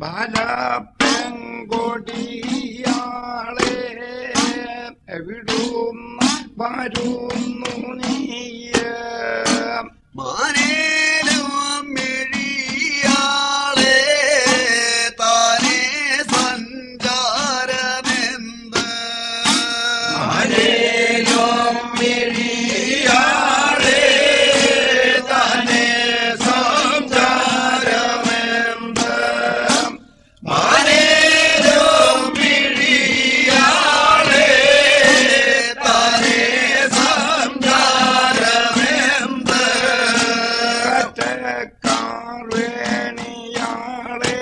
ബാലപ്പെങ്കൊടിയാളെ എവിടും വരുന്നു നീയ മാനേലും മിഴിയാളെ താനേ സഞ്ചാരമെന്ത് മാനേലും മിഴിയാളെ താനേ സഞ്ചാരമെന്ത് മാനേലും മിഴിയാളെ താനേ സഞ്ചാരമെന്ത് കാർവേണിയാളെ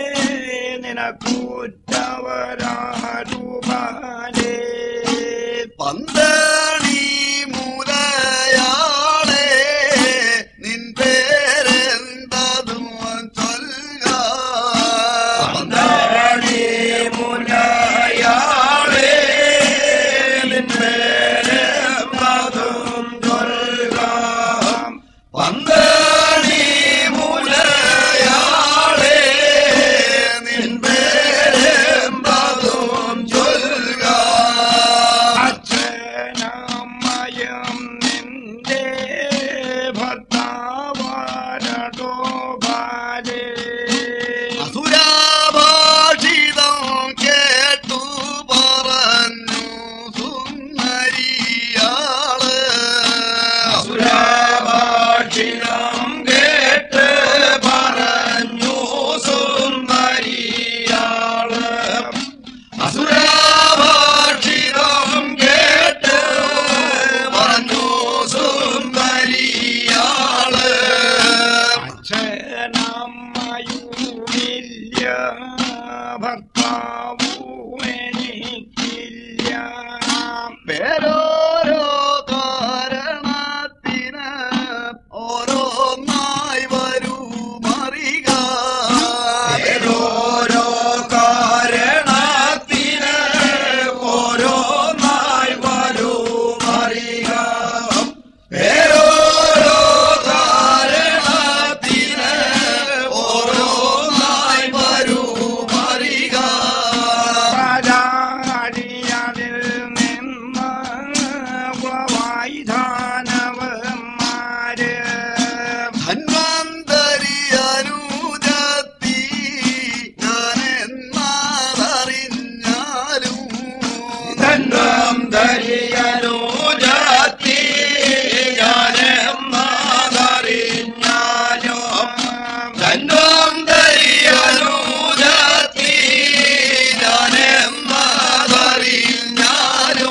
നിനക്കൂറ്റവരാരുപാലേ പന്തണി മൂലയാളെ നിൻ പേരെന്തതും ചൊൽക പന്തണി മൂലയാളെ നിൻ പേരെന്തതും ചൊൽക പന്തണി മൂലയാളെ നിൻ പേരെന്തതും ചൊൽക അച്ഛനമ്മയും നിന്റെ ഭർത്താവാരടോ ബാലേ അസുരാഭാഷിതം കേട്ടു പറഞ്ഞു സുന്ദരിയാള് അസുരാഭാഷിതം കേട്ട് പറഞ്ഞു സുന്ദരിയാള് അസുരാഭാഷിതം കേട്ട് പറഞ്ഞു സുന്ദരിയാള് അച്ഛനമ്മയുമില്ല ഭർത്താവും എനിക്കില്ല പേരോരോ കാരണത്തിന് ഓരോന്നായി വരുമറിക ഓരോ കാരണത്തിന് ഓരോന്നായി വരുമറിക ഓരോ കാരണത്തിന് ഓരോന്നായി വരുമറിക രാടിയതിൽ നിന്ന് വായുധാനവന്മാര് ധന്വന്തരി അനുജത്തി ഞാനെന്നറിഞ്ഞാലും ധന്വം ധരിയനോ ജാതി ഞാനെന്നറിഞ്ഞാലോ ധന്വം ധരിയനോ ജാതി ഞാനെന്നറിഞ്ഞാലോ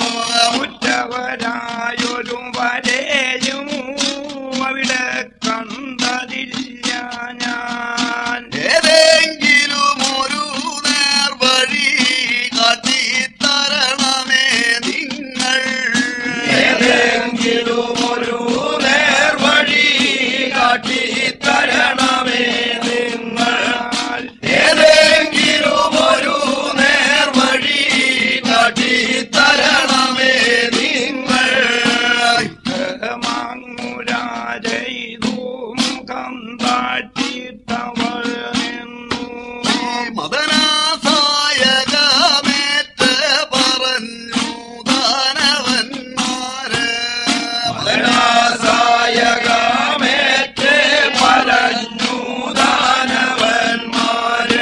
ഉറ്റവരായൊരു വരെയും അവിടെ കണ്ടതില്ല ഞാൻ ഏതെങ്കിലും ഒരു നേർവഴി കാട്ടിത്തരണമേ നിങ്ങൾ ഏതെങ്കിലും ഒരു നേർവഴി കാട്ടിത്തരണമേ നിങ്ങൾ ഏതെങ്കിലും ഒരു നേർവഴി കാട്ടിത്തരണമേ നിങ്ങൾ മാങ്ങുരാജെയ്തു മുഖം താഴ്ത്തിത്തവൾ നിന്നു മദനാസായകമേറ്റ് പറഞ്ഞു ദാനവന്മാര് മദനാസായകമേറ്റ് പറഞ്ഞു ദാനവന്മാര്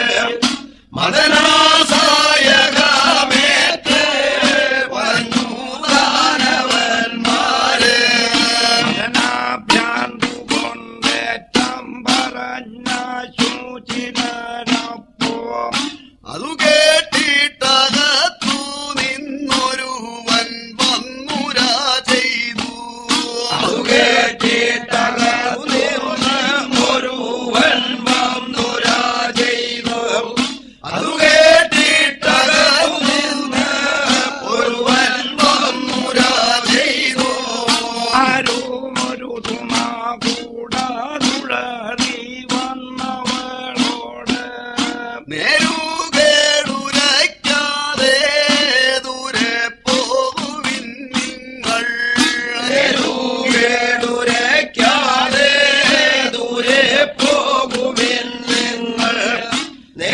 മദനാസായകമേറ്റ് പറഞ്ഞു ദാനവന്മാര് മദനാഭ്രാന്തു കൊണ്ടേറ്റം പറഞ്ഞ ശൂചിതരപ്പോ അതു കേട്ടിട്ടകത്തു നിന്നൊരുവൻ വന്നുരാ ചെയ്തു അതു കേട്ടിട്ടകത്തു നിന്നൊരുവൻ വന്നുരാ ചെയ്തു അതു കേട്ടിട്ടകത്തു നിന്ന് ഒരുവൻ വന്നുരാ ചെയ്തു ആരുമൊരു തുണ കൂടാതുഴറി വന്നവളോട് നേരുകേടുരയ്ക്കാതെ ദൂരെ പോകുവിൻ നിങ്ങൾ നേരുകേടുരയ്ക്കാതെ ദൂരെ പോകുവിൻ നിങ്ങൾ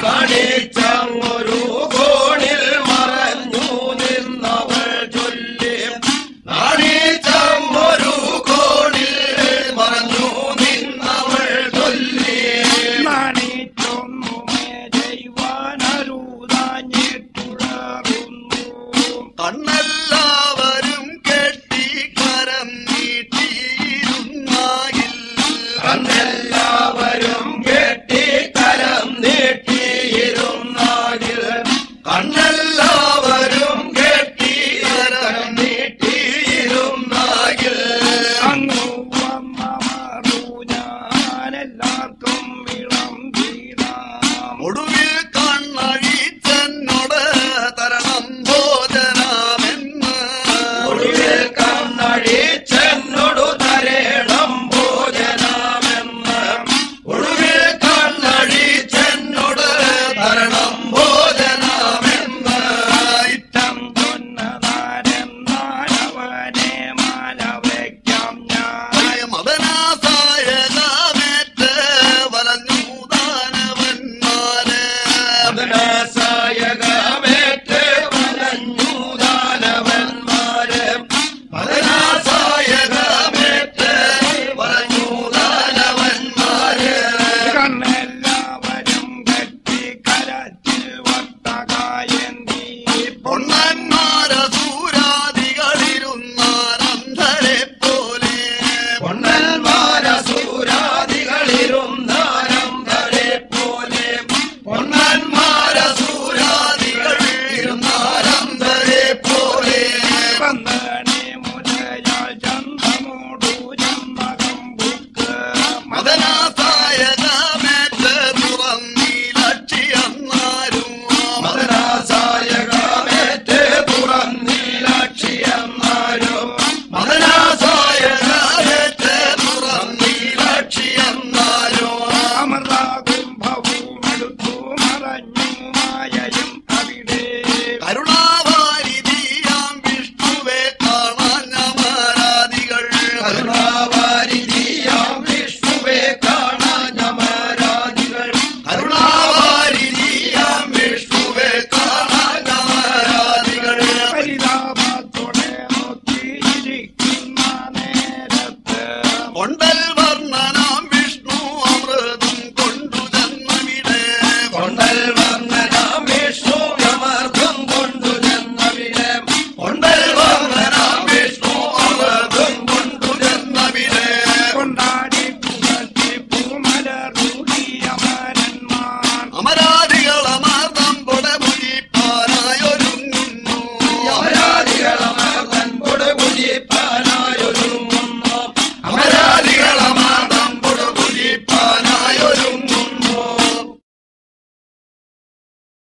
നാണിച്ചങ്ങൊരു കോണിൽ മറഞ്ഞു നിന്നവൾ ചൊല്ലി നാണിച്ചങ്ങൊരു കോണിൽ മറഞ്ഞു നിന്നവൾ ചൊല്ലി നാണിച്ചൊന്നുമേ ചെയ്യുവാനരുതാഞ്ഞിട്ടുഴറുന്നു കണ്ണെല്ലാവരും കെട്ടി കരം നീട്ടിയിരുന്നായിൽ കണ്ണെല്ലാവരും കെട്ടി കരം നീട്ടിയിരുന്നാകിൽ കണ്ണെല്ലാവരും കെട്ടി കരം നീട്ടിയിരുന്നാകിൽ അങ്ങു വന്ന മറുഞാനെല്ലാവർക്കും വിളമ്പിടാം ഒടുവിൽ കണ്ണഴിച്ചെന്നോട് തരണം ഭോജനമെന്ന് ഒടുവിൽ കണ്ണഴിച്ചെന്നോടു തരേണം ഭോജനമെന്ന് ഒടുവിൽ കണ്ണഴിച്ചെന്നോട് തരണം ഭോജനമെന്ന് ഇത്തം ചൊന്നതാരെന്നാലവനെ മാല വയ്ക്കാം ഞാൻ മദനാസായകമേറ്റ് വലഞ്ഞു ദാനവന്മാരെ മദനാസായകമേറ്റ് വലഞ്ഞു ദാനവന്മാര് മദനാസായകമേറ്റ് വലഞ്ഞു ദാനവന്മാര് കണ്ണെല്ലാവരും കെട്ടി കരച്ചിൽ വട്ടകായന്തി പൊണ്ണന്മാരസൂരാദികളിരുന്നാരന്ധരെ പോലെ പൊണ്ണന്മാരസൂരാദികളിരുന്നാരംഭരെ പോലെ പൊണ്ണന്മാരസൂരാദികളിരുന്നാരംഭരെ പോലെ പന്തണി മുതലാൽ ചന്തമോടു ചന്തകം ബുക്ക് മദനാസായകമേറ്റ് തുറന്നീലക്ഷിയെന്നാരും മദനാസായകമേറ്റ് തുറന്നീലക്ഷിയെന്നാരും മദനാസായകമേറ്റ് തുറന്നീലക്ഷിയെന്നാരും അമൃതാകുംഭവും എടുത്തു മറഞ്ഞു മായയും അവിടെ കരുണാവാരിധിയാം വിഷ്ണുവെ കാണാഞ്ഞമരാദികൾ കരുണാവാരിധിയാം വിഷ്ണുവെ കാണാഞ്ഞമരാദികൾ കരുണാവാരിധിയാം വിഷ്ണുവെ കാണാഞ്ഞമരാദികൾ പരിതാപത്തോടെ നോക്കിയിരിക്കുന്ന നേരത്ത് കൊണ്ടൽ വർണ്ണനാം വിഷ്ണു അമൃതം കൊണ്ടു ജന്മവിടെ കൊണ്ടൽ